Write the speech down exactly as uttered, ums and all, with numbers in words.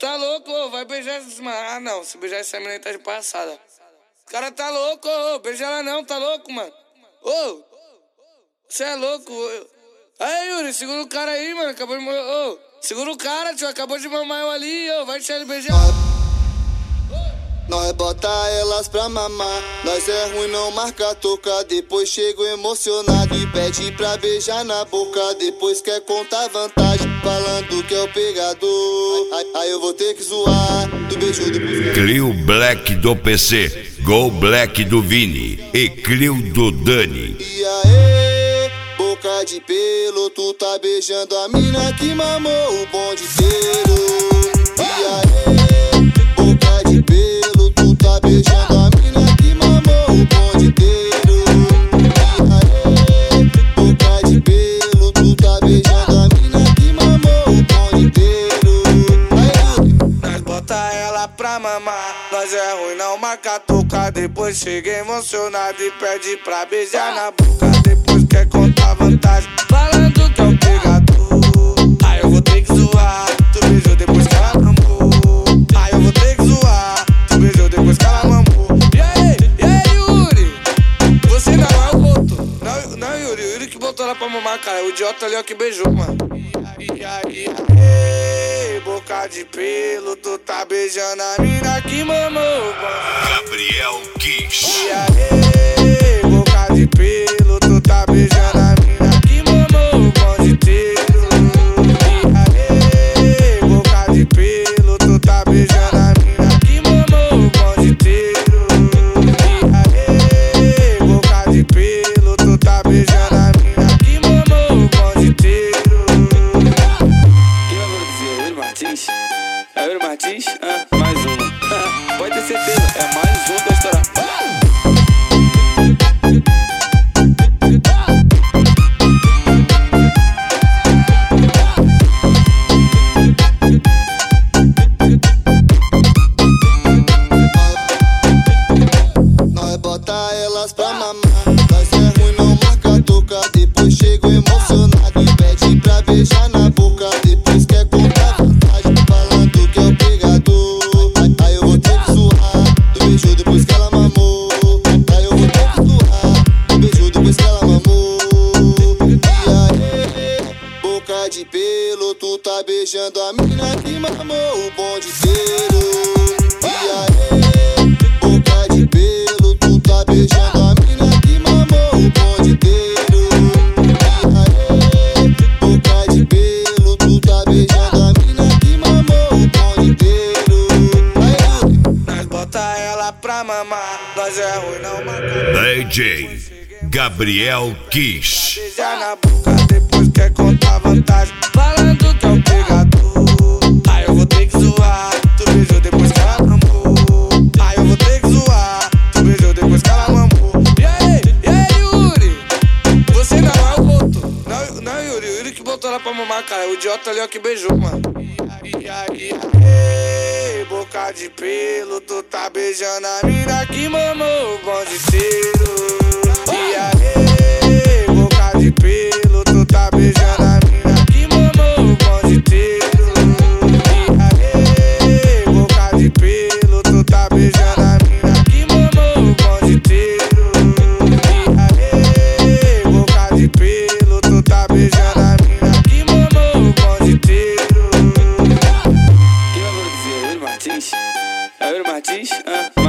tá louco, ô, vai beijar essa mano. Ah, não, se beijar essa menina aí tá de passada. O cara tá louco, ô, beija ela não, tá louco, mano. Ô, você é louco, ô. Aí, Yuri, segura o cara aí, mano, acabou de morrer, ô. Segura o cara, tio, acabou de mamar eu ali, ô, vai deixar ele beijar. Nós bota elas pra mamar, nós é ruim, não marca toca. Depois chego emocionado e pede pra beijar na boca. Depois quer contar vantagem, falando que é o pegador. Aí, aí eu vou ter que zoar, do beijo depois. Clio Black do P C, Go Black do Vini e Clio do Dani. E aí, boca de pelo, tu tá beijando a mina que mamou o bonde inteiro. E aí, boca de pelo, tu tá beijando a mina que mamou o bonde inteiro. E aí, boca de pelo, tu tá beijando a mina que mamou o bonde inteiro. Aí, nós bota ela pra mamar, nós é ruim, não marca toca. Depois chega emocionado e pede pra beijar na boca. Depois quer contar vantagem, falando que é um pegador. Aí eu vou ter que zoar, tu beijou depois que ela mamou. Aí eu vou ter que zoar, tu beijou depois que ela mamou. E aí, e aí, Yuri? Você não é o outro. Não, não, Yuri, o Yuri que botou ela pra mamar, cara. O idiota ali é o que beijou, mano. E aí, ei, boca de pelo, tu tá beijando a mina que mamou. Gabriel Kiss. E aí, boca de pelo, tu tá beijando a mina que mamou o bonde inteiro. E aí, boca de pelo, tu tá beijando a mina que mamou o bonde inteiro. E aí, boca de pelo, tu tá beijando a mina que mamou o bonde inteiro. Quem vai produzir? É o Yuri Martins? É o Yuri Martins? Ah, mais uma. Pode ter certeza, é mais um da história. nós bota elas pra mamar, nós é ruim, não marca toca. Depois chego emocionado e pede pra beijar na boca. Depois quer contar vantagem, falando que é o pegador. Aí, aí eu vou ter que zoar, do beijo depois que ela mamou. Aí eu vou ter que zoar, do beijo depois que ela mamou. E aí, boca de pelo, tu tá beijando a mina que mamou o bonde inteiro. E aí, boca de pelo, tu tá beijando a mina que mamou o bonde inteiro. E aí, boca de pelo, tu tá beijando a mina que mamou o bonde inteiro. Aí, nós bota ela pra mamar, nós é ruim, não marca. D J Gabriel Kiss. Beijar na boca, depois quer contar vantagem, falando que é um pegador. Aí eu vou ter que zoar, tu beijou depois que ela mamou. Aí eu vou ter que zoar, tu beijou depois que ela mamou. E aí, e aí, Yuri? Você não é o outro. Não, não, Yuri, o Yuri que botou ela pra mamar, cara. O idiota ali é o que beijou, mano. E aí, ei, boca de pelo, tu tá beijando a mina que mamou o bonde inteiro. E aí, boca de pelo, tu tá beijando a mina que mamou o bonde inteiro. E aí, boca de pelo, tu tá beijando a mina que mamou o bonde inteiro. E aí, boca de pelo, tu tá beijando a mina que mamou o bonde inteiro. Quem vai produzir? É o Yuri Martins? É o Yuri Martins? Ah.